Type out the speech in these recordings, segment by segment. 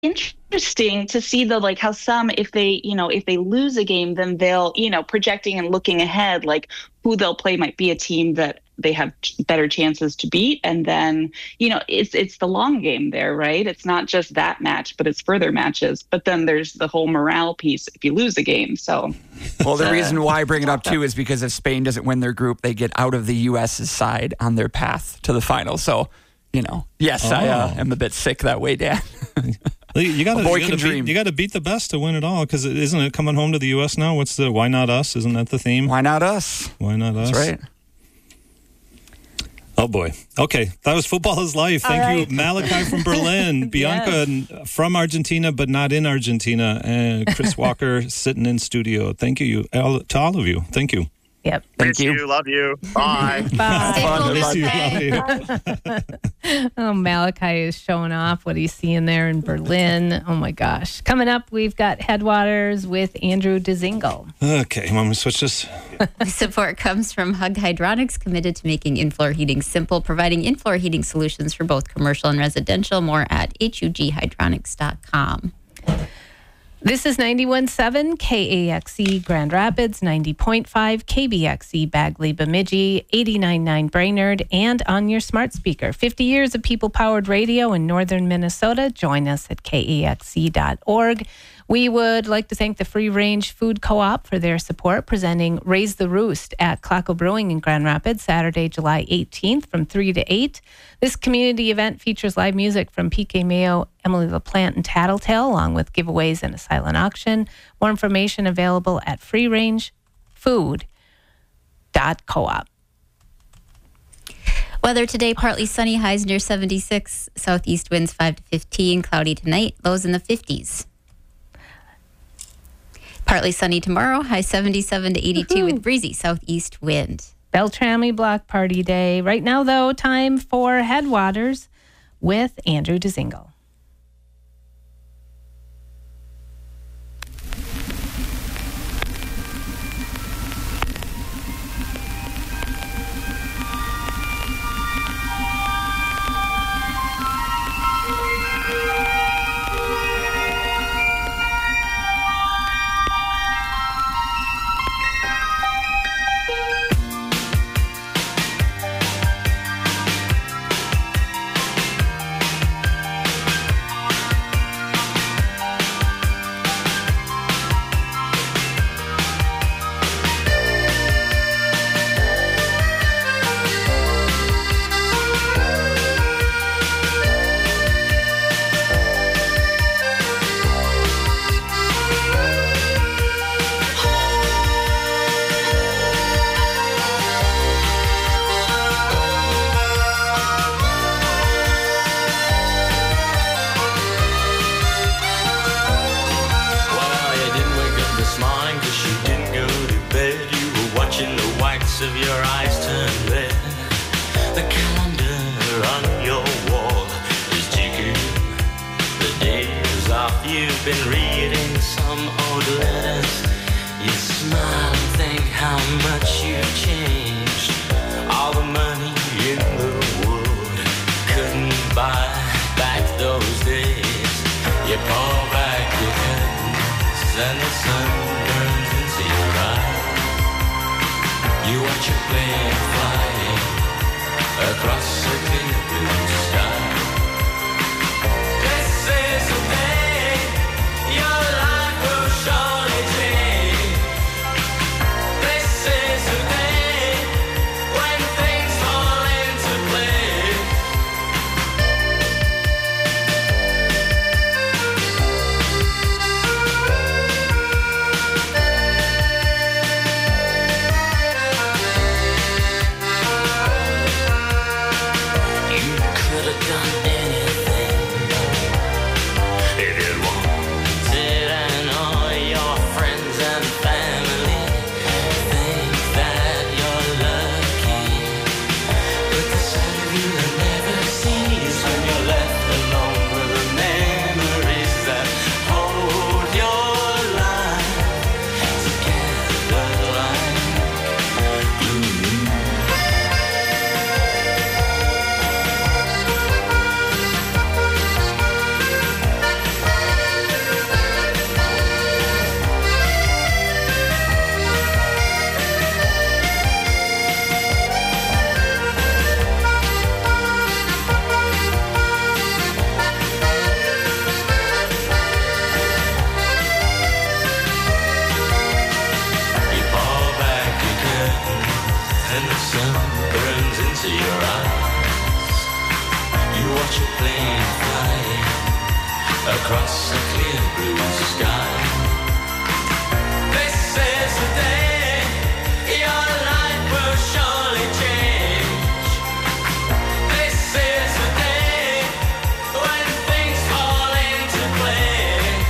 interesting to see, though, like how some, if they lose a game, then they'll, projecting and looking ahead, like who they'll play might be a team that they have better chances to beat. And then, it's the long game there, right? It's not just that match, but it's further matches. But then there's the whole morale piece if you lose a game. So, well, the reason why I bring it up too is because if Spain doesn't win their group, they get out of the U.S.'s side on their path to the final. So, yes, I am a bit sick that way, Dan. You got to beat the best to win it all, because isn't it coming home to the U.S. now? What's the why not us? Isn't that the theme? Why not us? Why not us? That's right. Oh boy. Okay, that was Football is Life. Thank you, Malachi from Berlin, Bianca from Argentina, but not in Argentina, and Chris Walker sitting in studio. Thank you to all of you. Thank you. Yep. Thank you. Love you. Bye. Bye. Miss you. Love you. Oh, Malachi is showing off what he's seeing there in Berlin. Oh, my gosh. Coming up, we've got Headwaters with Andrew Dzingel. Okay, want me to switch this? Support comes from Hug Hydronics, committed to making in-floor heating simple, providing in-floor heating solutions for both commercial and residential. More at hughydronics.com. This is 91.7 KAXE Grand Rapids, 90.5 KBXE Bagley Bemidji, 89.9 Brainerd, and on your smart speaker. 50 years of people-powered radio in northern Minnesota. Join us at kaxe.org. We would like to thank the Free Range Food Co-op for their support, presenting Raise the Roost at Claco Brewing in Grand Rapids, Saturday, July 18th from 3 to 8. This community event features live music from PK Mayo, Emily LaPlante, and Tattletale, along with giveaways and a silent auction. More information available at freerangefood.coop. Weather today, partly sunny, highs near 76. Southeast winds 5 to 15. Cloudy tonight, lows in the 50s. Partly sunny tomorrow, high 77 to 82 with breezy southeast wind. Beltrami Block Party Day. Right now, though, time for Headwaters with Andrew Dzingel. Of your eyes turn red. The calendar on your wall is ticking. The days off, you've been reading some old letters. You smile and think how much you've changed. All the money in the world couldn't buy back those days. You pull back your curtains and the sun burns into your eyes. You watch a plane flying across a clear blue sky. This is the day your life will surely change. This is the day when things fall into place. across a clear blue sky. This is the day your life will surely change. This is the day when things fall into place.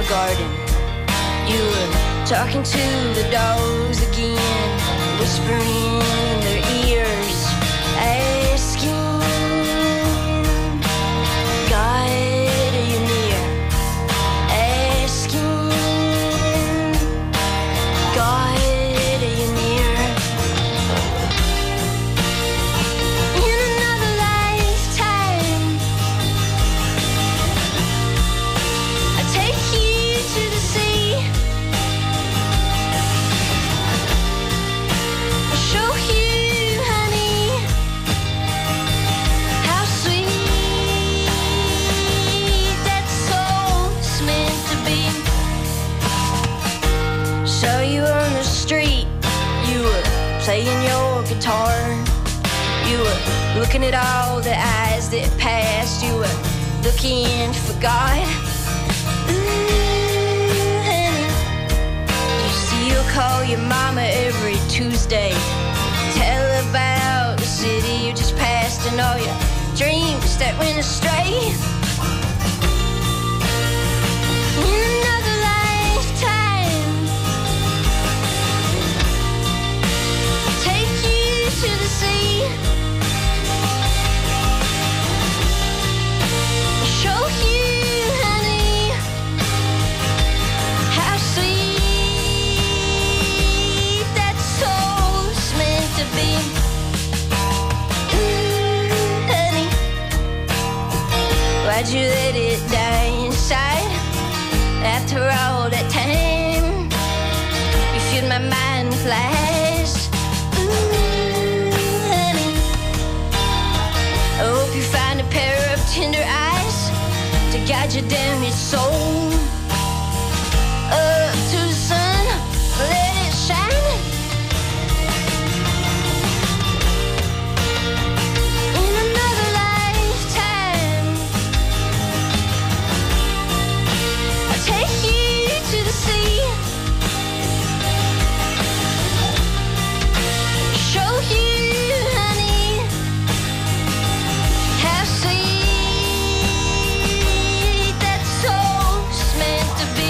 garden. You were talking to the dogs again, whispering in their ears, asking, God, are you near? Asking, God, are you near? In another lifetime, I take you to the sea. I show you, honey, how sweet that soul's meant to be. Saw you on the street, you were playing your guitar. You were looking at all the eyes that passed. You were looking for God. Ooh, honey, you still call your mama every Tuesday. Tell her about the city you just passed and all your dreams that went astray. In another lifetime, I'll take you to the sea. Show you, honey, how sweet that soul's meant to be. Ooh, honey, why'd you let it die inside? After all that time, you filled my mind with lies. Ooh, honey, I hope you find a pair of tender eyes to guide your damaged soul up to the sun, let it shine. In another lifetime, I'll take you to the sea. Show you, honey, how sweet that soul's meant to be.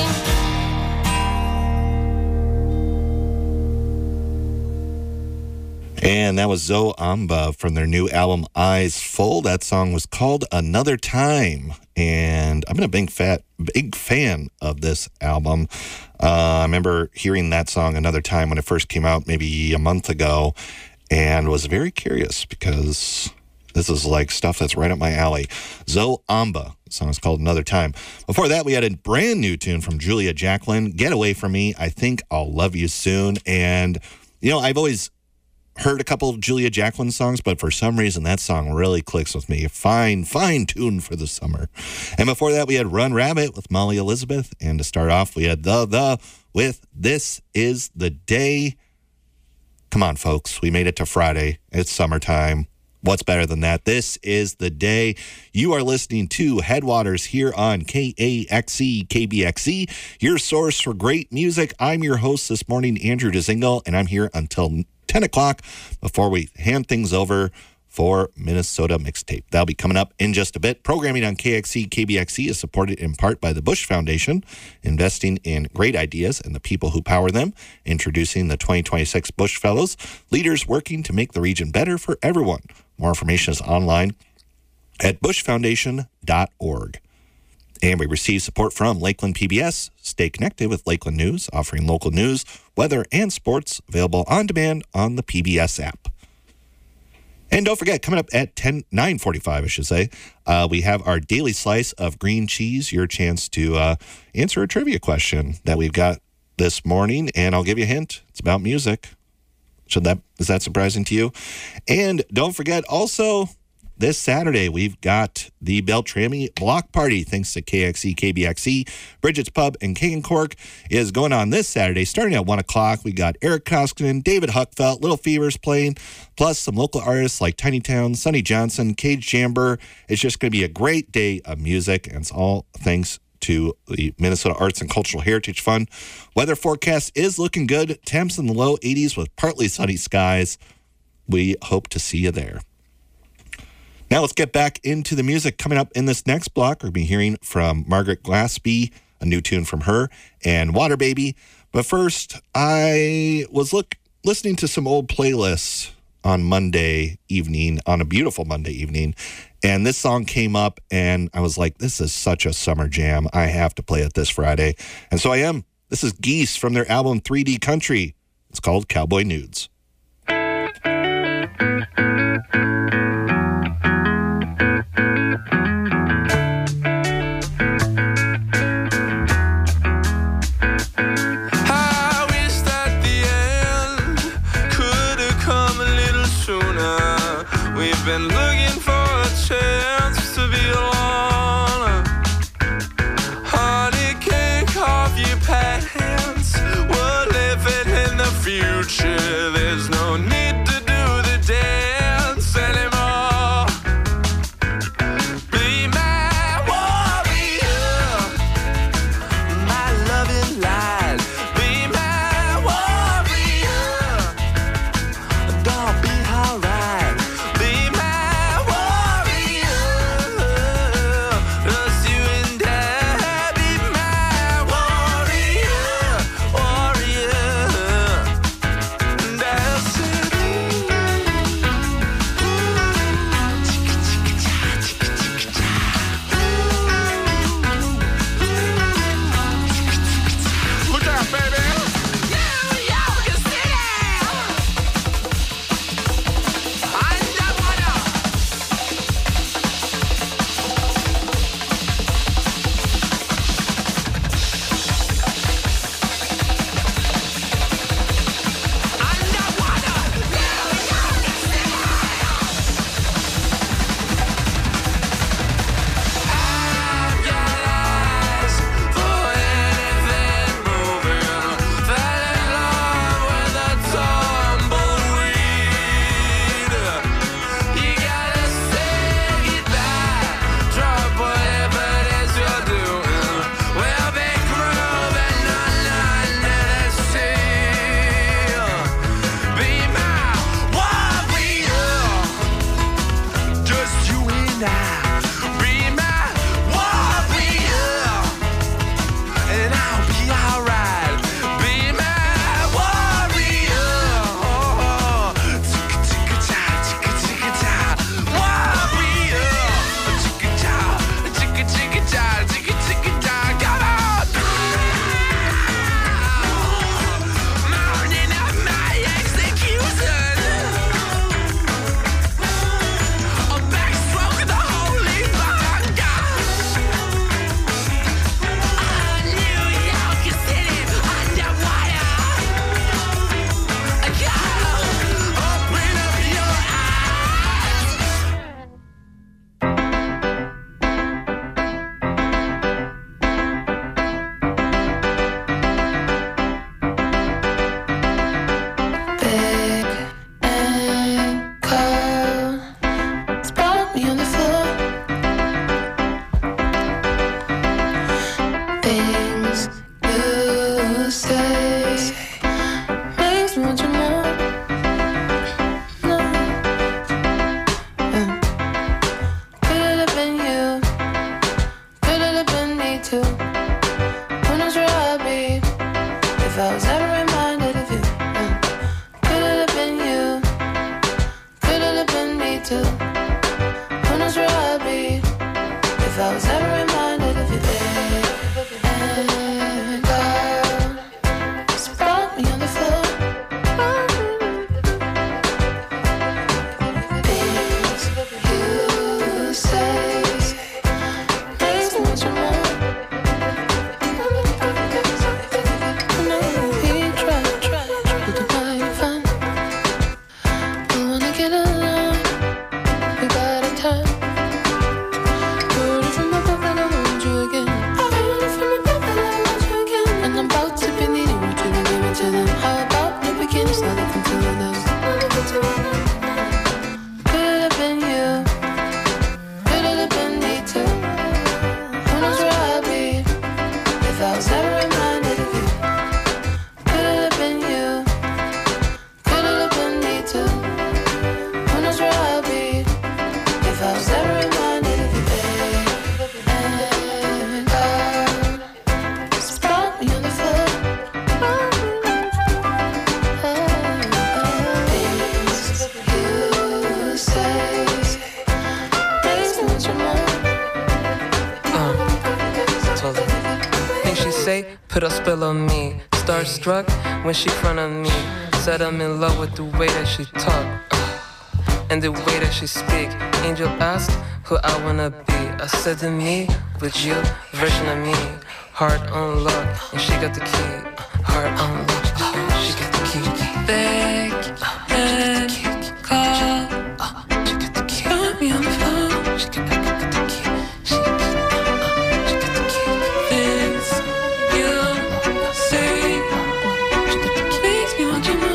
And that was Zoe Amba from their new album Eyes Full. That song was called Another Time. And I've been a big fan of this album. I remember hearing that song Another Time when it first came out maybe a month ago, and was very curious because this is like stuff that's right up my alley. Zoe Amba. The song is called Another Time. Before that, we had a brand new tune from Julia Jacklin, Get Away From Me, I Think I'll Love You Soon. And, you know, I've always heard a couple of Julia Jacklin songs, but for some reason that song really clicks with me. Fine tune for the summer. And before that, we had Run Rabbit with Molly Elizabeth. And to start off, we had the with This Is the Day. Come on, folks. We made it to Friday. It's summertime. What's better than that? This is the day. You are listening to Headwaters here on KAXE, KBXE, your source for great music. I'm your host this morning, Andrew Dzingel, and I'm here until 10 o'clock before we hand things over for Minnesota Mixtape. That'll be coming up in just a bit. Programming on KXE, KBXE is supported in part by the Bush Foundation, investing in great ideas and the people who power them, introducing the 2026 Bush Fellows, leaders working to make the region better for everyone. More information is online at bushfoundation.org. And we receive support from Lakeland PBS. Stay connected with Lakeland News, offering local news, weather, and sports available on demand on the PBS app. And don't forget, coming up at 9:45, I should say, we have our daily slice of green cheese, your chance to answer a trivia question that we've got this morning. And I'll give you a hint. It's about music. Is that surprising to you? And don't forget, also, this Saturday, we've got the Beltrami Block Party, thanks to KXE, KBXE. Bridget's Pub and King and Cork is going on this Saturday, starting at 1 o'clock. We got Eric Koskinen, David Huckfeld, Little Fevers playing, plus some local artists like Tiny Town, Sonny Johnson, Cage Jamber. It's just going to be a great day of music, and it's all thanks to the Minnesota Arts and Cultural Heritage Fund. Weather forecast is looking good. Temps in the low 80s with partly sunny skies. We hope to see you there. Now let's get back into the music. Coming up in this next block, we're going to be hearing from Margaret Glaspie, a new tune from her, and Water Baby. But first, I was listening to some old playlists on Monday evening, on a beautiful Monday evening, and this song came up, and I was like, this is such a summer jam. I have to play it this Friday. And so I am. This is Geese from their album 3D Country. It's called Cowboy Nudes. Been looking for a chance to be alone. Honey, kick off your pants. We're living in the future. There's no need to do the dance anymore. Be my warrior, my loving light. Be my warrior, don't be alright. Get along, we got a time. Put it from above. put a spell on me. Starstruck when she front of me. Said I'm in love with the way that she talk and the way that she speak. Angel asked who I wanna be. I said to me, with you, version of me. Heart on lock, and she got the key. Heart on lock, she got the key. Beg and call. She got the key. Put me on the phone. She got the key. She got the key. Things you say. She got the key. Makes me want you more.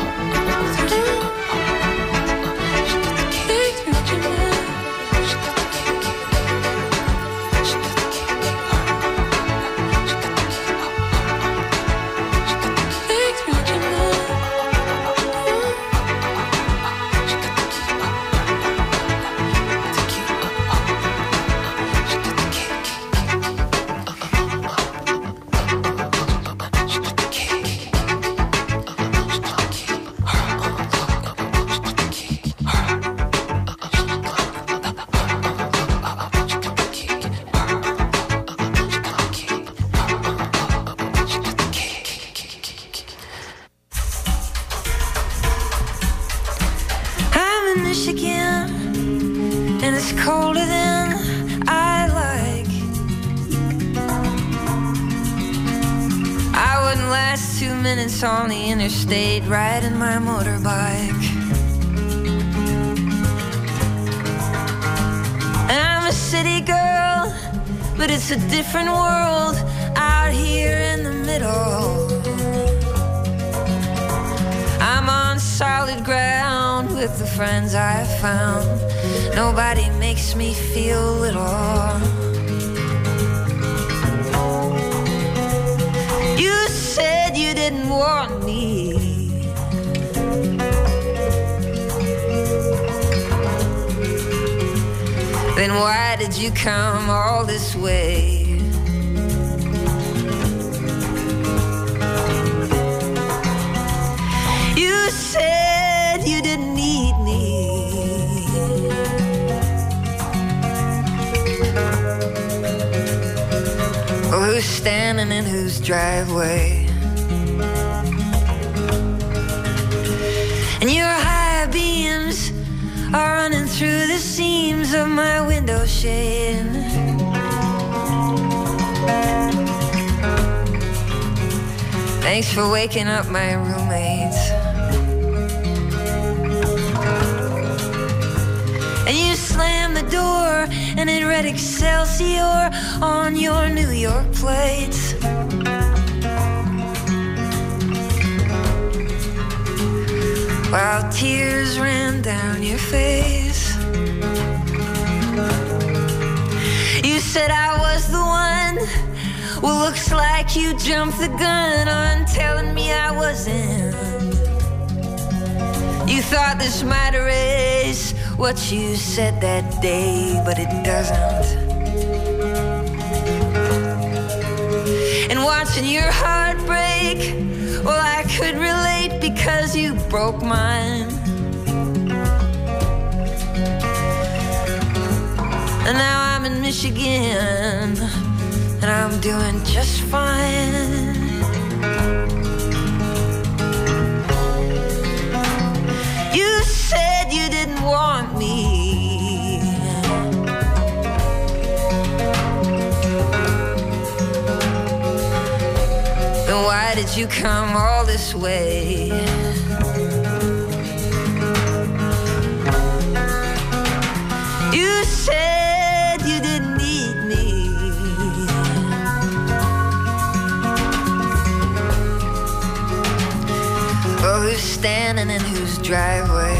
On the interstate, riding my motorbike. And I'm a city girl, but it's a different world out here in the middle. I'm on solid ground with the friends I've found. Nobody makes me feel little. You said you didn't want me. Then why did you come all this way? You said you didn't need me. Well, who's standing in whose driveway? And your high beams are running through the seams of my window shade. Thanks for waking up my roommates. And you slammed the door and it read Excelsior on your New York plates. While tears ran down your face. You said I was the one. Well, looks like you jumped the gun on telling me I wasn't. You thought this might erase what you said that day, but it doesn't. And watching your heart break, well, I could relate because you broke mine. And now I'm in Michigan, and I'm doing just fine. You said you didn't want me. Then why did you come all this way? You said you didn't need me. Oh, who's standing in whose driveway?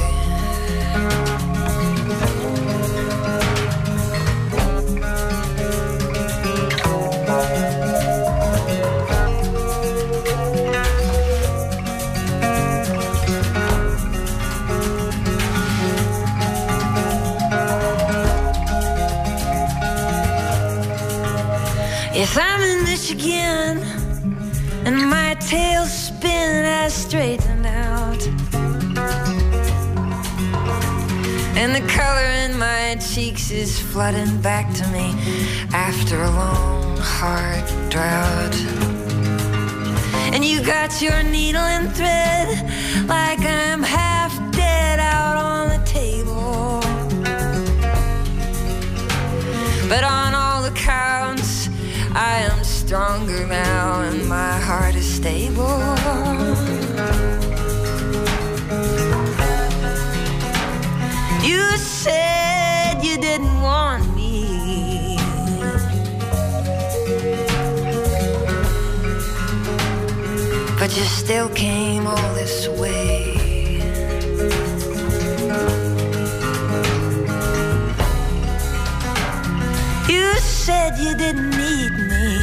If I'm in Michigan and my tail's spin, I straightened out. And the color in my cheeks is flooding back to me after a long, hard drought. And you got your needle and thread like I'm half dead out on the table. But on all accounts, I am stronger now and my heart is stable. You said you didn't want me, but you still came all this way. You said you didn't need me,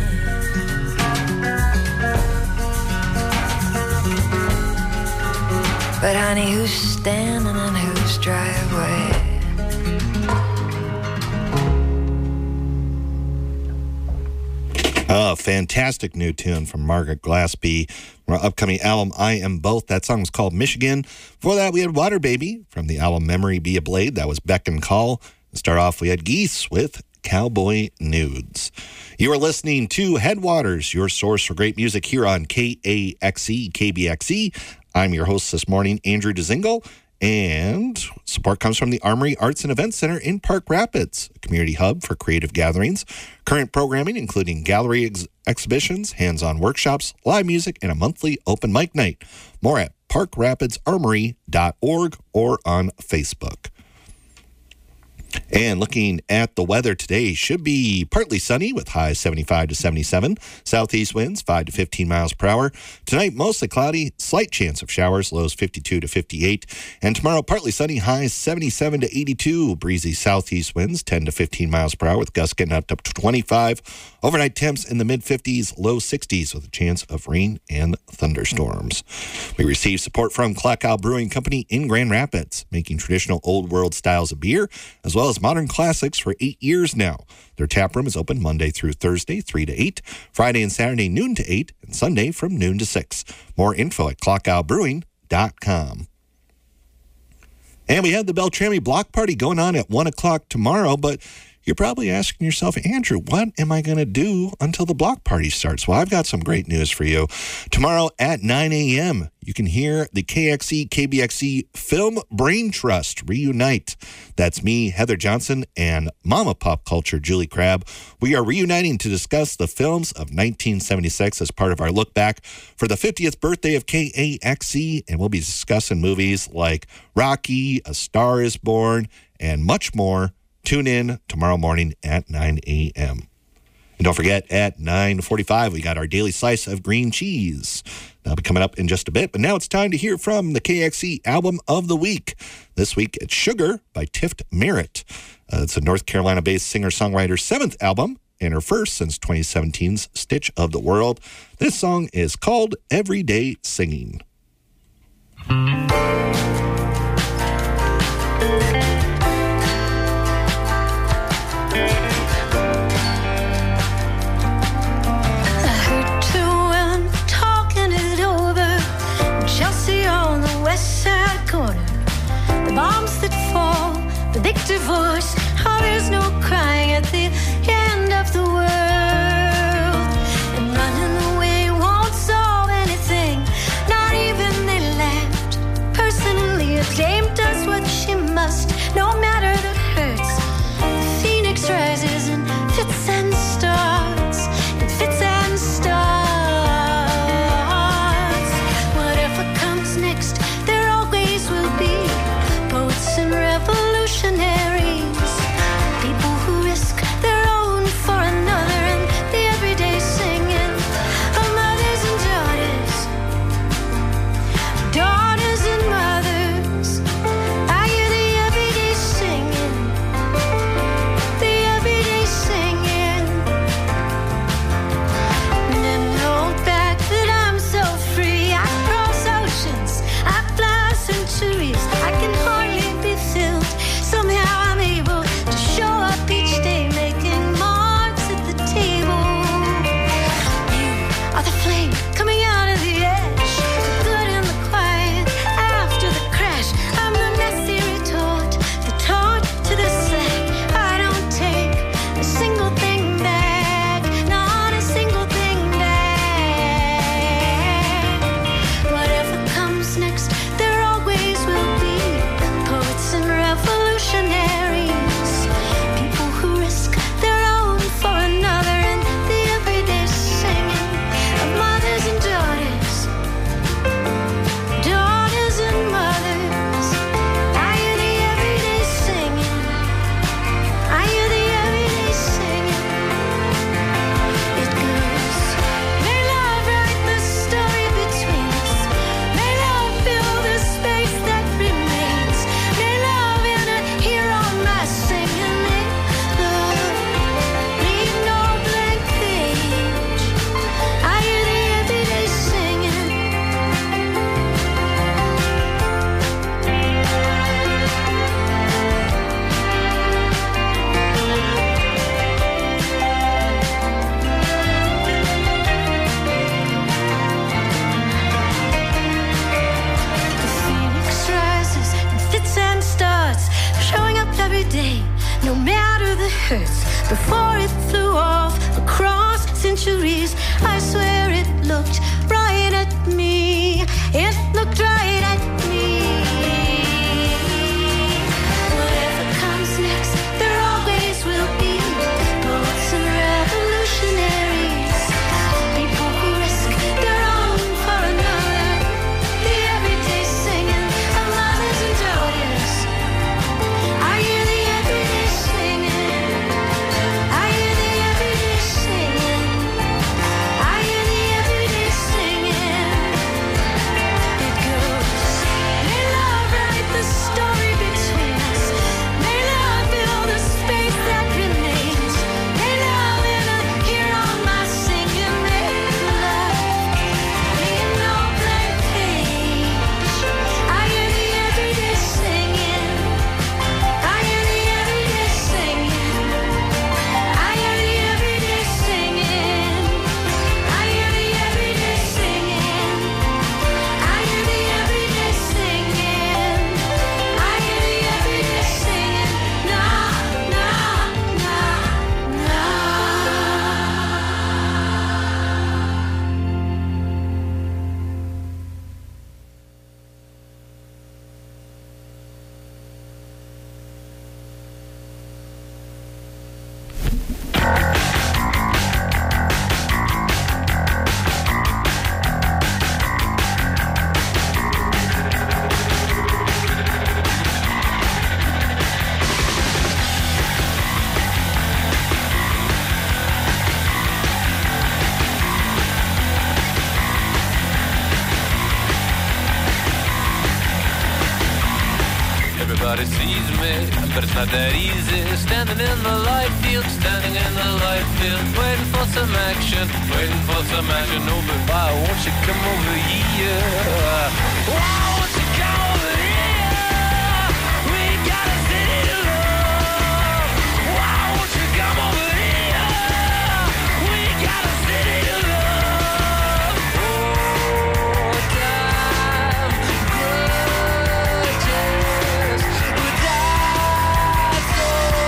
but honey, who's standing in whose driveway? Oh, fantastic new tune from Margaret Glaspie from our upcoming album, I Am Both. That song was called Michigan. Before that, we had Water Baby from the album Memory Be a Blade. That was Beck and Call. To start off, we had Geese with Cowboy Nudes. You are listening to Headwaters, your source for great music here on KAXE, KBXE. I'm your host this morning, Andrew Dzingel, and support comes from the Armory Arts and Events Center in Park Rapids, a community hub for creative gatherings. Current programming, including gallery exhibitions, hands-on workshops, live music, and a monthly open mic night. More at parkrapidsarmory.org or on Facebook. And looking at the weather today, should be partly sunny with highs 75 to 77. Southeast winds 5 to 15 miles per hour. Tonight, mostly cloudy, slight chance of showers, lows 52 to 58. And tomorrow, partly sunny, highs 77 to 82. Breezy southeast winds 10 to 15 miles per hour with gusts getting up to 25. Overnight temps in the mid-50s, low 60s with a chance of rain and thunderstorms. We receive support from Klakow Brewing Company in Grand Rapids, making traditional old world styles of beer, as well as modern classics for 8 years now. Their tap room is open Monday through Thursday, 3 to 8, Friday and Saturday, noon to 8, and Sunday from noon to 6. More info at clockowbrewing.com. And we have the Beltrami Block Party going on at 1 o'clock tomorrow, but you're probably asking yourself, Andrew, what am I going to do until the block party starts? Well, I've got some great news for you. Tomorrow at 9 a.m., you can hear the KXE, KBXE Film Brain Trust reunite. That's me, Heather Johnson, and Mama Pop Culture, Julie Crabb. We are reuniting to discuss the films of 1976 as part of our look back for the 50th birthday of KAXE, and we'll be discussing movies like Rocky, A Star is Born, and much more. Tune in tomorrow morning at 9 a.m. And don't forget, at 9:45, we got our daily slice of green cheese. That'll be coming up in just a bit. But now it's time to hear from the KXE Album of the Week. This week, it's Sugar by Tift Merritt. It's a North Carolina-based singer-songwriter's 7th album and her first since 2017's Stitch of the World. This song is called Everyday Singing. Bombs that fall, predictive voice. How there's no crying at the end of the world. And running away won't solve anything, not even they laughed. flew off across centuries. I swear it looked right at me. It looked right at me. Whatever comes next, there always will be poets and revolutionaries, people who risk their own for another. The everyday singing of mothers and daughters. I hear the everyday singing. I hear the everyday singing. I hear the everyday singing. It goes, may love write the story between us. May love fill the space that remains. May love hear all my singing. May love be no blank page. I hear the everyday singing. I hear the everyday singing. I hear the everyday singing. I hear the everyday singing. I hear the everyday singing. I hear the everyday singing. Na na na na. Everybody sees me, but it's not that easy. Standing in the light field, standing in the light field, waiting for some action, waiting for some action. Oh, but why won't you come over here? Why won't you come over here? We got a city to love. Why won't you come over here? We got a city to love. Oh, time grudges. We die so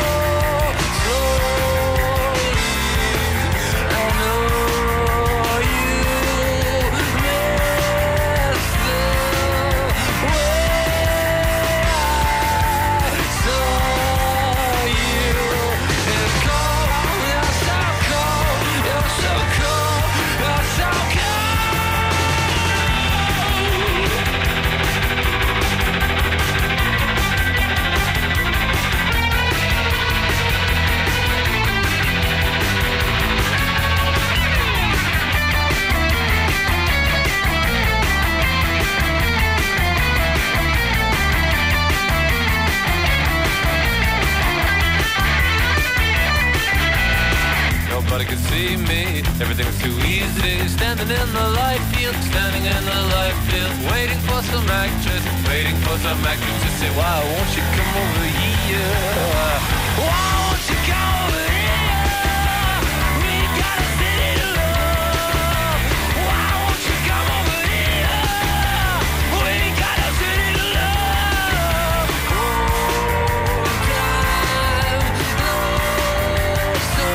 slowly. I know you miss the Everything was too easy. Standing in the light field, standing in the light field, waiting for some actress, waiting for some actress to say, why won't you come over here? Why won't you come over here? We got a city to love. Why won't you come over here? We got a city to love. Oh, time, love, so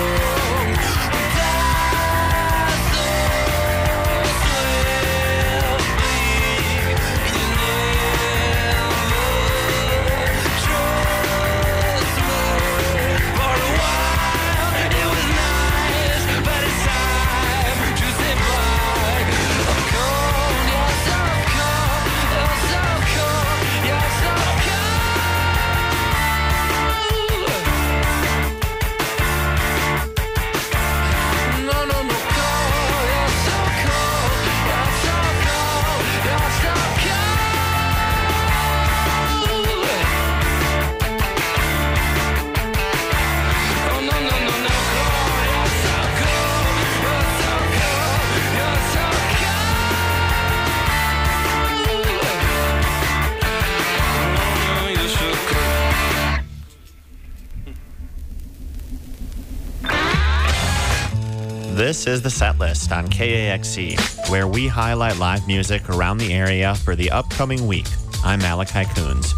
This is the set list on KAXE, where we highlight live music around the area for the upcoming week. I'm Malachi Coons.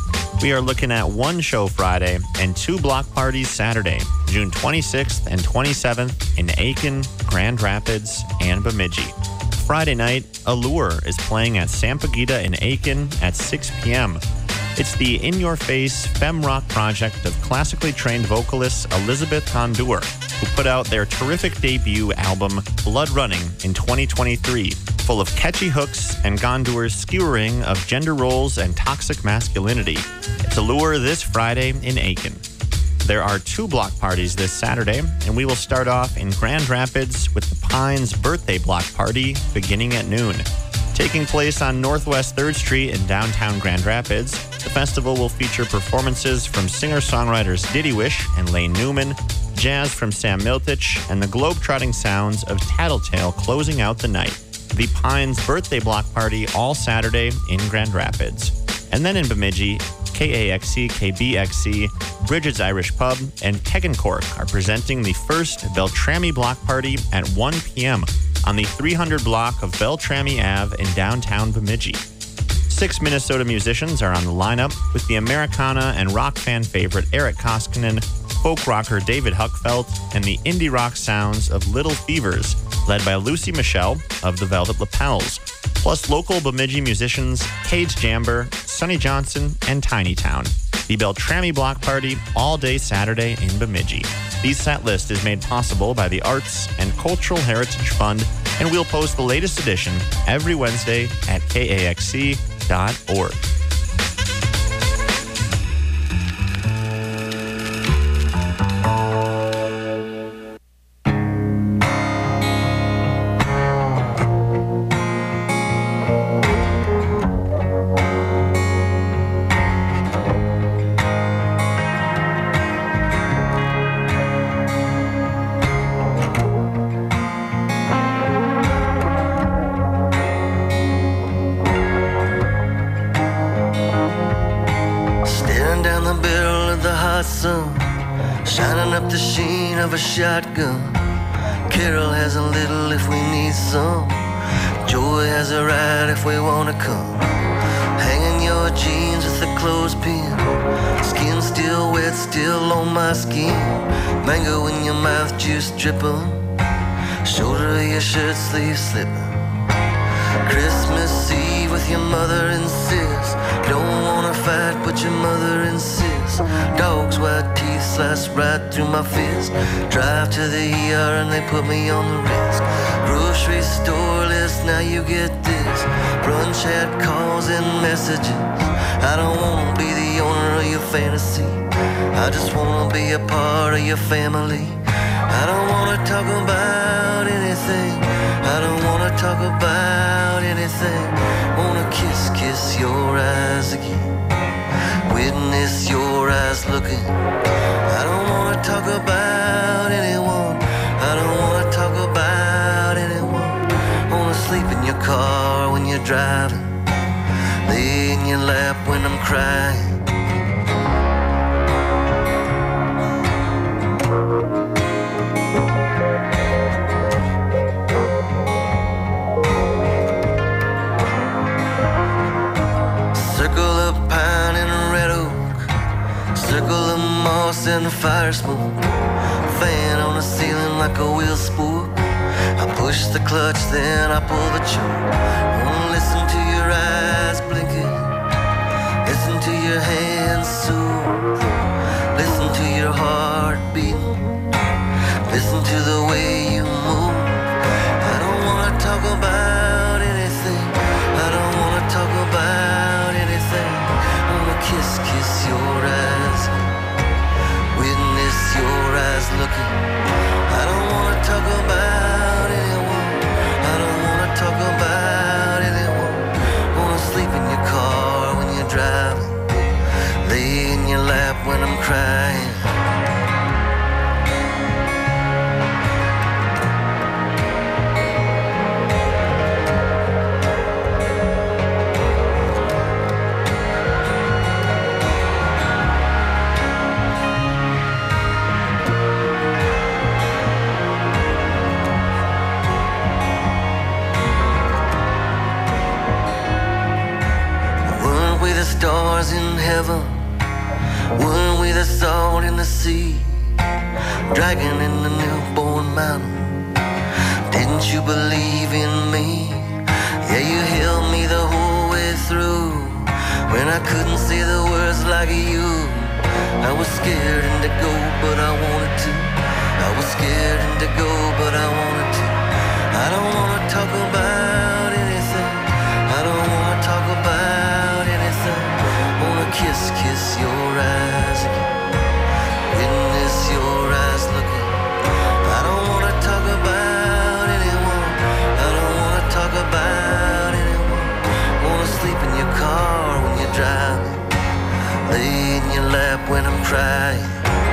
We are looking at one show Friday and 2 block parties Saturday, June 26th and 27th in Aiken, Grand Rapids, and Bemidji. Friday night, Allure is playing at Sampaguita in Aiken at 6 p.m. It's the in-your-face femme rock project of classically trained vocalist Elizabeth Gondour, who put out their terrific debut album, Blood Running, in 2023, full of catchy hooks and Gondour's skewering of gender roles and toxic masculinity. It's Allure this Friday in Aiken. There are 2 block parties this Saturday, and we will start off in Grand Rapids with the Pines Birthday Block Party beginning at noon. Taking place on Northwest 3rd Street in downtown Grand Rapids, the festival will feature performances from singer-songwriters Diddy Wish and Lane Newman, jazz from Sam Miltich, and the globe-trotting sounds of Tattletale closing out the night. The Pines Birthday Block Party all Saturday in Grand Rapids. And then in Bemidji, KAXC, KBXC, Bridget's Irish Pub, and Tegencork are presenting the first Beltrami Block Party at 1 p.m. on the 300 block of Beltrami Ave in downtown Bemidji. 6 Minnesota musicians are on the lineup, with the Americana and rock fan favorite Eric Koskinen, folk rocker David Huckfeld, and the indie rock sounds of Little Fevers, led by Lucy Michelle of the Velvet Lapels, plus local Bemidji musicians Cage Jamber, Sonny Johnson, and Tiny Town. The Beltrami Block Party all day Saturday in Bemidji. The set list is made possible by the Arts and Cultural Heritage Fund, and we'll post the latest edition every Wednesday at kaxc.org. Shining up the sheen of a shotgun. Carol has a little if we need some. Joy has a ride if we wanna come. Hanging your jeans with a clothespin. Skin still wet, still on my skin. Mango in your mouth, juice dripping. Shoulder of your shirt sleeve slipping. Christmas Eve with your mother and sis. Don't wanna fight but your mother insists. Dog's white teeth slice right through my fist. Drive to the ER and they put me on the risk. Grocery store list, now you get this. Run chat calls and messages. I don't wanna be the owner of your fantasy. I just wanna be a part of your family. I don't wanna talk about anything. I don't wanna talk about anything. Wanna kiss your eyes again. Witness your eyes looking. I don't wanna talk about anyone. I don't wanna talk about anyone. Wanna sleep in your car when you're driving. Lay in your lap when I'm crying. Moss and fire smoke. Fan on the ceiling like a wheel spook. I push the clutch, then I pull the choke. Wanna listen to your eyes blinking. Listen to your hands soothe. Listen to your heart beating. Listen to the way you move. I don't wanna talk about anything. I don't wanna talk about anything. I wanna kiss your eyes. Witness your eyes looking. I don't wanna talk about anyone. I don't wanna talk about anyone. Wanna sleep in your car when you're driving. Lay in your lap when I'm crying. Stars in heaven, One with the salt in the sea, dragging in the newborn mountain. Didn't you believe in me? Yeah, you held me the whole way through when I couldn't say the words like you. I was scared and to go, but I wanted to. I was scared and to go, but I wanted to. I don't want to talk about anything. I don't want to talk about anything. Wanna kiss your eyes again. Witness your eyes looking. I don't want to talk about anyone. I don't want to talk about anyone. Wanna sleep in your car when you're driving. Lay in your lap when I'm crying.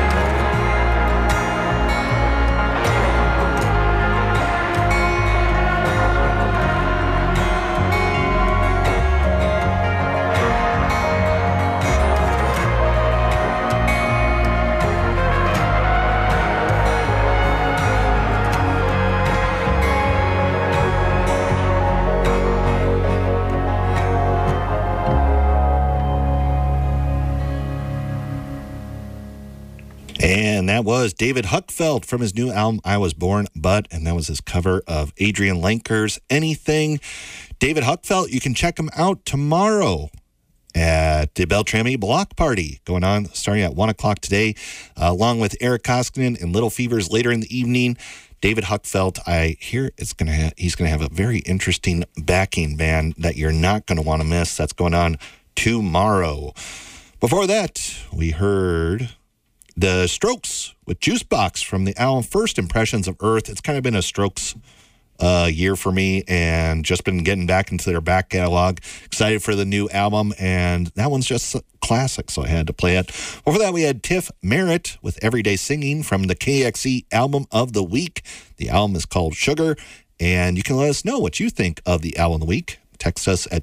And that was David Huckfeld from his new album, I Was Born But, and that was his cover of Adrian Lenker's Anything. David Huckfeld, you can check him out tomorrow at the Beltrami Block Party, going on starting at 1 o'clock today, along with Eric Koskinen and Little Fevers later in the evening. David Huckfeld, I hear he's going to have a very interesting backing band that you're not going to want to miss. That's going on tomorrow. Before that, we heard The Strokes with Juicebox from the album First Impressions of Earth. It's kind of been a Strokes year for me and just been getting back into their back catalog. Excited for the new album, and that one's just a classic, so I had to play it. Before that, we had Tiff Merritt with Everyday Singing from the KXE Album of the Week. The album is called Sugar, and you can let us know what you think of the album of the week. Text us at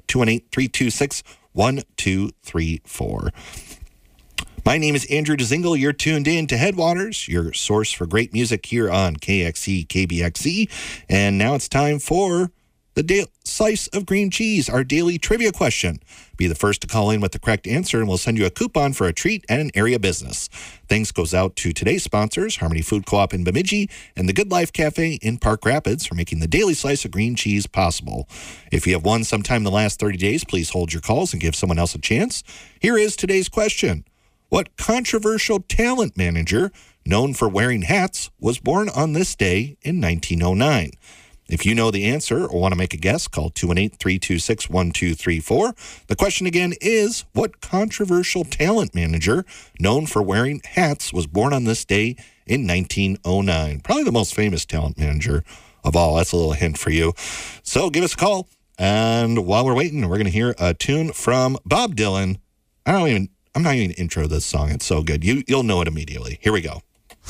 218-326-1234. My name is Andrew Dezingle. You're tuned in to Headwaters, your source for great music here on KXE, KBXE. And now it's time for the Slice of Green Cheese, our daily trivia question. Be the first to call in with the correct answer, and we'll send you a coupon for a treat and an area business. Thanks goes out to today's sponsors, Harmony Food Co-op in Bemidji and the Good Life Cafe in Park Rapids, for making the daily slice of green cheese possible. If you have won sometime in the last 30 days, please hold your calls and give someone else a chance. Here is today's question. What controversial talent manager known for wearing hats was born on this day in 1909? If you know the answer or want to make a guess, call 218-326-1234. The question again is, what controversial talent manager known for wearing hats was born on this day in 1909? Probably the most famous talent manager of all. That's a little hint for you. So give us a call. And while we're waiting, we're going to hear a tune from Bob Dylan. I'm not even going to intro this song. It's so good. You'll know it immediately. Here we go.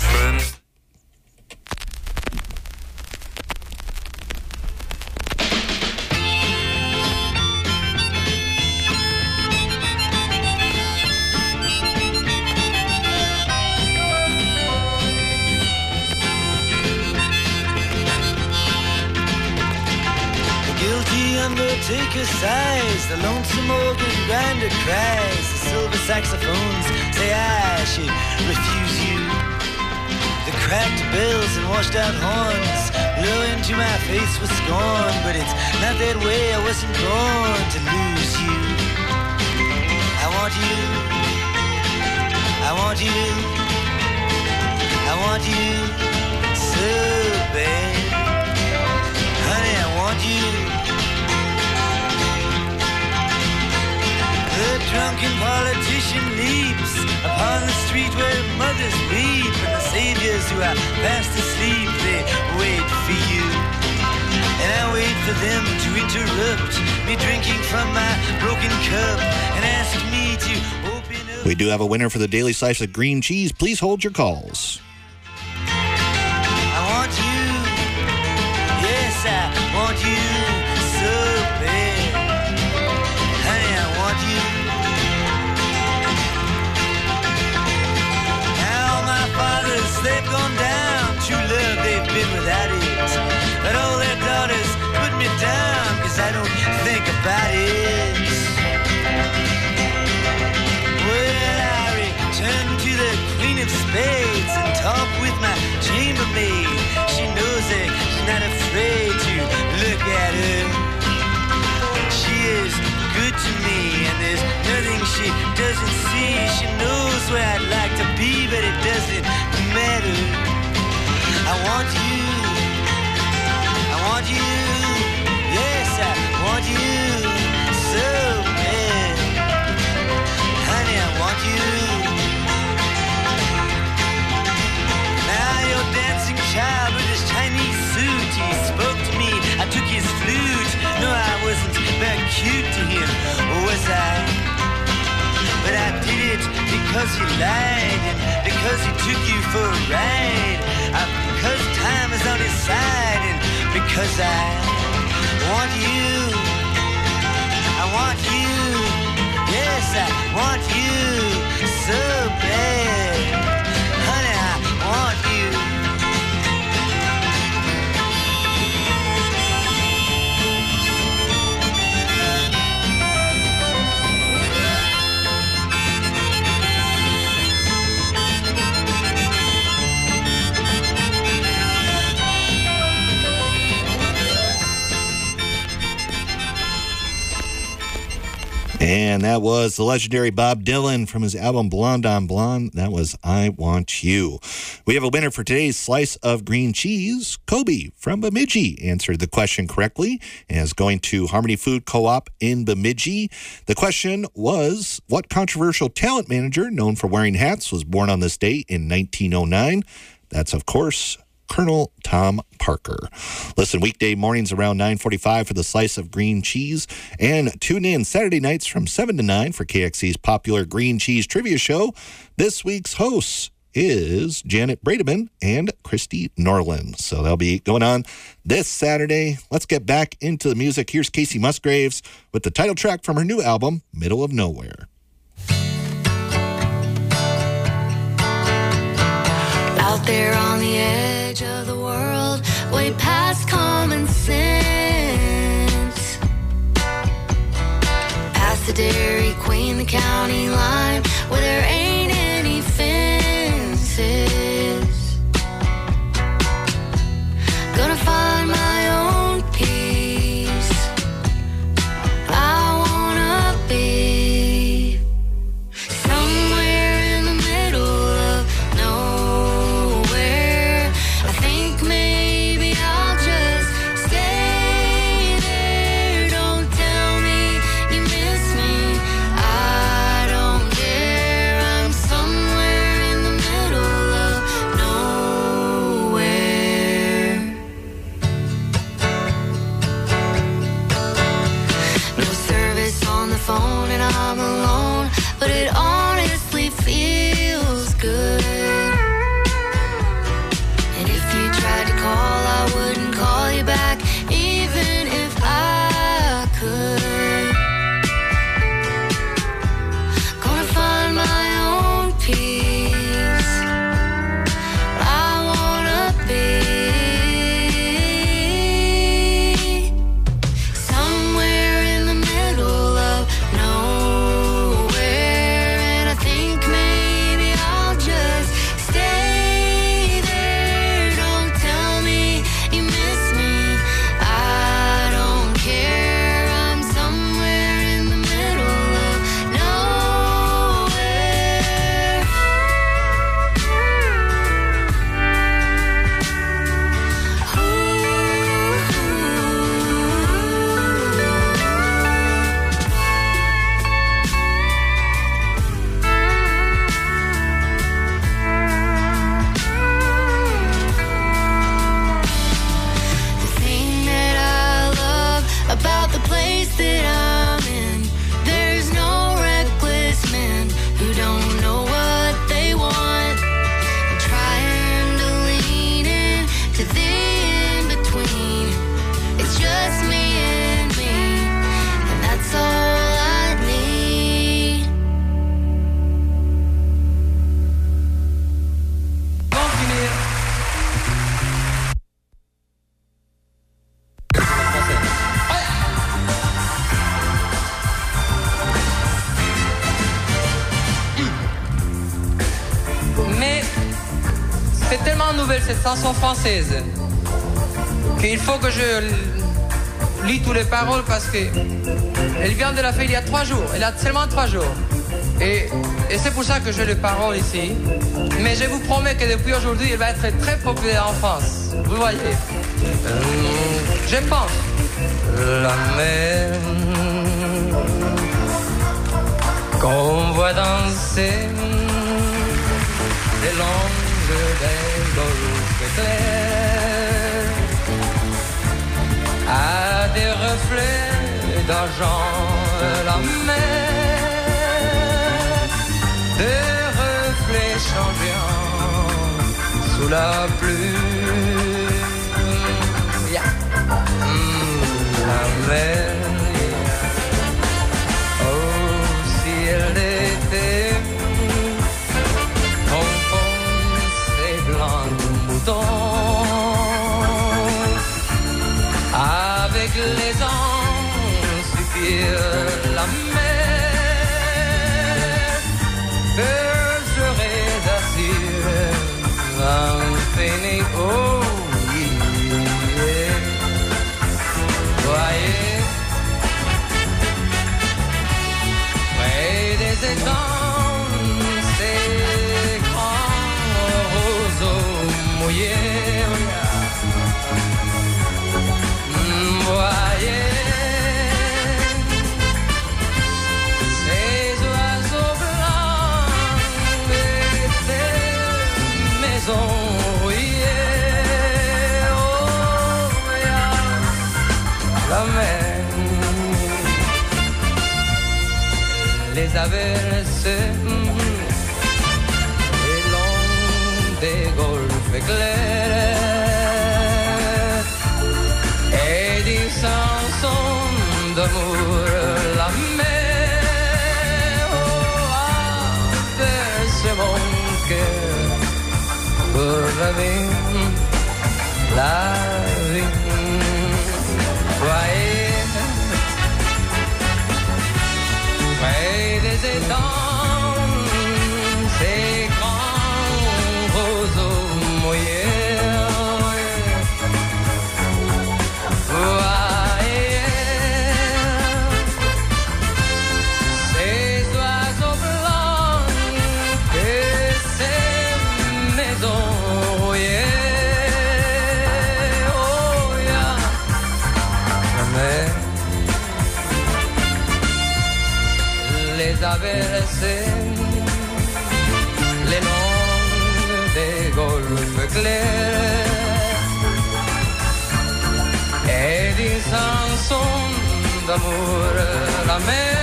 Undertaker sighs, the lonesome organ grinder cries, the silver saxophones say I should refuse you. The cracked bells and washed out horns blow into my face with scorn, but it's not that way, I wasn't born to lose you. I want you, I want you, I want you so bad. Honey, I want you. The drunken politician leaps upon the street where mothers weep, and the saviors who are fast asleep, they wait for you. And I wait for them to interrupt me drinking from my broken cup and ask me to open up. We do have a winner for the Daily Slice of Green Cheese. Please hold your calls. I want you, yes, I want you so bad. Honey, I want you. They've gone down, true love, they've been without it. But all their daughters put me down, cause I don't think about it. Well, I spades and talk with my chambermaid. She knows it, she's not afraid to look at her. She is good to me, and there's nothing she doesn't see. She knows where I'd like to be, but it doesn't matter. I want you, yes, I want you so bad. Honey, I want you. Now you're dancing child with his Chinese suit. He spoke to me, I took his flute. No, I wasn't very cute to him, was I? But I did it because he lied, and because he took you for a ride. Because time is on his side, and because I want you. I want you. Yes, I want you so bad. Honey, I want you. And that was the legendary Bob Dylan from his album Blonde on Blonde. That was I Want You. We have a winner for today's slice of green cheese. Kobe from Bemidji answered the question correctly and is going to Harmony Food Co-op in Bemidji. The question was, what controversial talent manager known for wearing hats was born on this day in 1909? That's, of course, Colonel Tom Parker. Listen weekday mornings around 9:45 for the slice of green cheese, and tune in Saturday nights from 7 to 9 for KXC's popular green cheese trivia show. This week's hosts is Janet Brademan and Christy Norland. So they'll be going on this Saturday. Let's get back into the music. Here's Casey Musgraves with the title track from her new album, Middle of Nowhere. Out there on the edge of the world, way past common sense, past the Dairy Queen, the county line, where there ain't any fences. Gonna find my own peace. I wanna be somewhere in the middle of nowhere. I think maybe I'll just stay there. Don't tell me you miss me, I don't care. cette chanson française. Qu'il faut que je lis toutes les paroles parce que elle vient de la faire il y a 3 jours. Elle a seulement 3 jours. Et c'est pour ça que j'ai les paroles ici. Mais je vous promets que depuis aujourd'hui, elle va être très populaire en France. Vous voyez. Je pense. La mer qu'on voit danser les longues des golfes clairs à des reflets d'argent. La mer, des reflets changeants sous la pluie. Yeah. La mer, oh, si elle était enfoncée blanc de mouton, avec les anges suffire la mer, serait assurée infinie. Oh, voyez, près des étangs, ces grands roseaux mouillés. Voyez, ces oiseaux blancs et ces maisons rouillées. Oh, la mer, les averses et l'onde des golfes clairs et des chansons d'amour. La mer, oh, averse mon cœur pour la vie, la vie. Voyez, près des étangs, ces grands roseaux mouillés. Voyez, ces oiseaux blancs et ces maisons rouillées. Oh, yeah. Les averses, les longues des golfes clairs et des chansons d'amour. La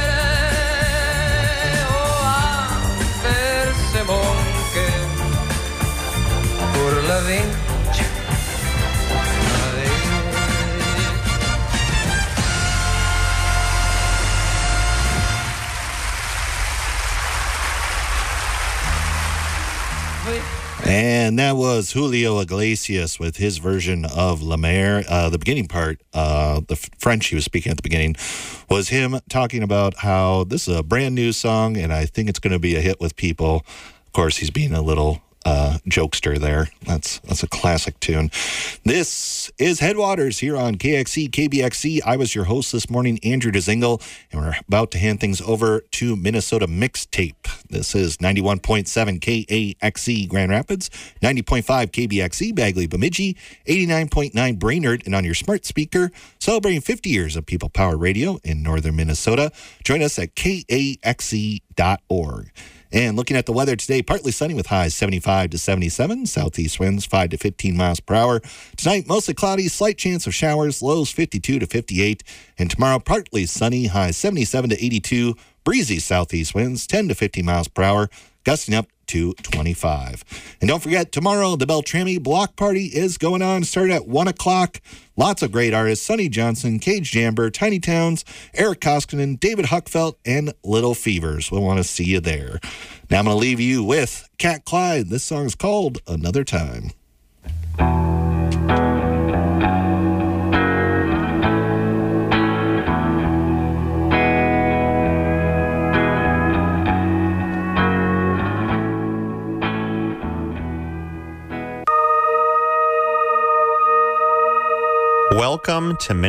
mer, oh, averse mon cœur pour la vie. And that was Julio Iglesias with his version of La Mer. The beginning part, the French he was speaking at the beginning, was him talking about how this is a brand new song and I think it's going to be a hit with people. Of course, he's being a little jokester there. That's a classic tune. This is Headwaters here on KXC, KBXC. I was your host this morning, Andrew DeZingle, and we're about to hand things over to Minnesota Mixtape. This is 91.7 KAXE Grand Rapids, 90.5 KBXE Bagley Bemidji, 89.9 Brainerd, and on your smart speaker, celebrating 50 years of People Power Radio in northern Minnesota. Join us at kaxe.org. And looking at the weather today, partly sunny with highs 75 to 77, southeast winds 5 to 15 miles per hour. Tonight, mostly cloudy, slight chance of showers, lows 52 to 58. And tomorrow, partly sunny, highs 77 to 82, breezy southeast winds 10 to 15 miles per hour, gusting up to 25. And don't forget, tomorrow, the Beltrami Block Party is going on, starting at 1 o'clock. Lots of great artists, Sonny Johnson, Cage Jamber, Tiny Towns, Eric Koskinen, David Huckfelt, and Little Fevers. We'll want to see you there. Now I'm going to leave you with Cat Clyde. This song is called Another Time. Welcome to